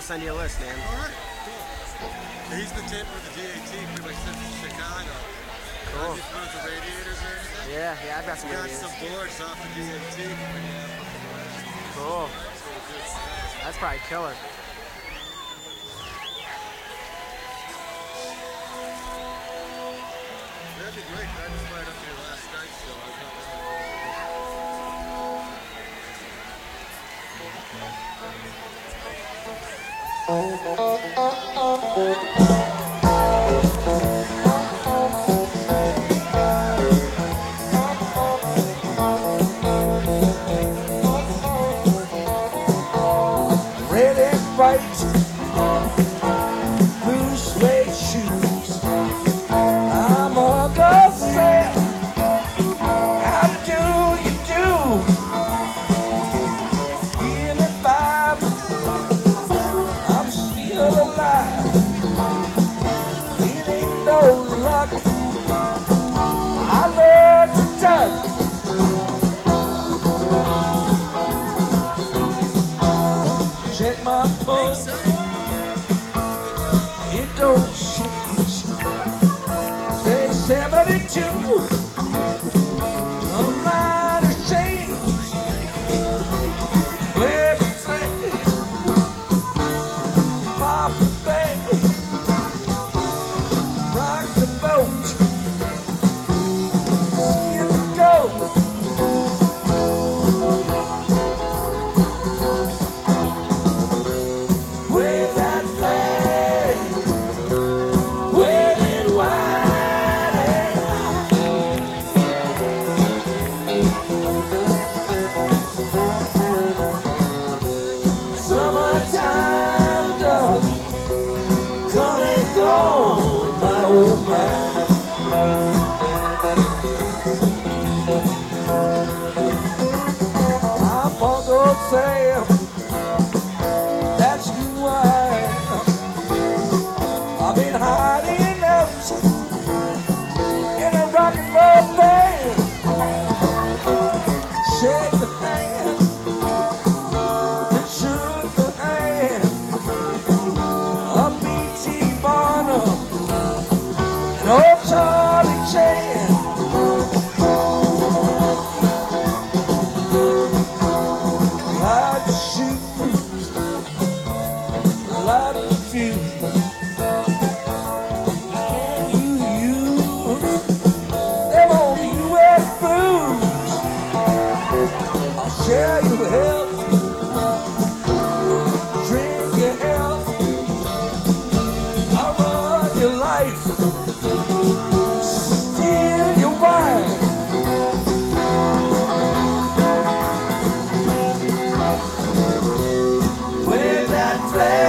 send you a list, man. All right, cool. He's been taping with the DAT pretty much since Chicago. Cool. He's runs the radiators or anything? Yeah, I've got some Got radiators. some boards off the DAT. Cool. That's probably killer. That'd be great. I just fired up here last night, so I was red and white, blue suede shoes. I'm on the set. How do you do? Feeling fine. I'm still alive. It ain't no luck. I love to touch. Check my pulse. It don't change. Say 72. I'm not ashamed. Let me say, pop the thing, rock the boat, see it go. Wave that flag, wave it wide. Summertime, darling, come and go, my old man. I'm Uncle Sam. That's who I am. I've been hiding out in a rock and roll band. Shake the hand that shook the hand of B.T. Barnum and old Charlie Chan. Light the shoes, light the fuse. Can you use them old U.S. blues? I'll share your health, drink your health. I'll run your life, steal your wife. Wave that flag.